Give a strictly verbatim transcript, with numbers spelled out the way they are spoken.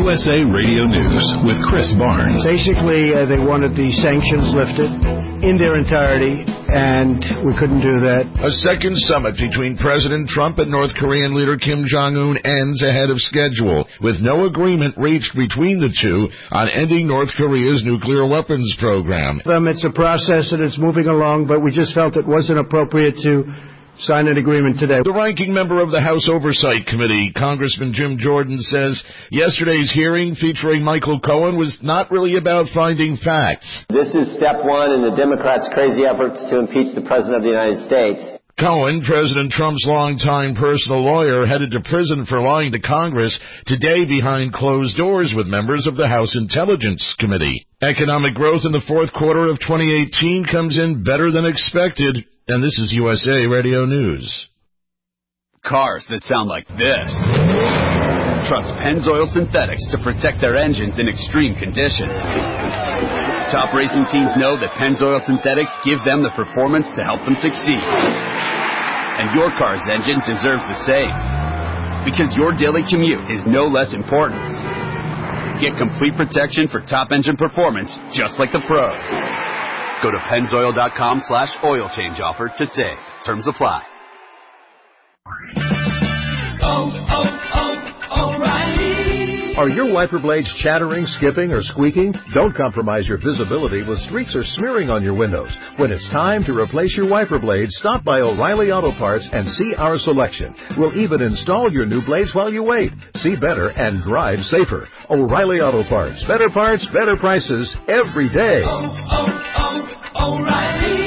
U S A Radio News with Chris Barnes. Basically, uh, they wanted the sanctions lifted in their entirety, and we couldn't do that. A second summit between President Trump and North Korean leader Kim Jong-un ends ahead of schedule, with no agreement reached between the two on ending North Korea's nuclear weapons program. Um, it's a process and it's moving along, but we just felt it wasn't appropriate to sign an agreement today. The ranking member of the House Oversight Committee, Congressman Jim Jordan, says yesterday's hearing featuring Michael Cohen was not really about finding facts. This is step one in the Democrats' crazy efforts to impeach the President of the United States. Cohen, President Trump's longtime personal lawyer, headed to prison for lying to Congress, today behind closed doors with members of the House Intelligence Committee. Economic growth in the fourth quarter of twenty eighteen comes in better than expected. And this is U S A Radio News. Cars that sound like this trust Pennzoil Synthetics to protect their engines in extreme conditions. Top racing teams know that Pennzoil Synthetics give them the performance to help them succeed. And your car's engine deserves the same, because your daily commute is no less important. Get complete protection for top engine performance just like the pros. Go to Pennzoil.com slash oil change offer to save. Terms apply. Oh, oh, oh, O'Reilly. Are your wiper blades chattering, skipping, or squeaking? Don't compromise your visibility with streaks or smearing on your windows. When it's time to replace your wiper blades, stop by O'Reilly Auto Parts and see our selection. We'll even install your new blades while you wait. See better and drive safer. O'Reilly Auto Parts. Better parts, better prices every day. Oh, oh, oh, O'Reilly.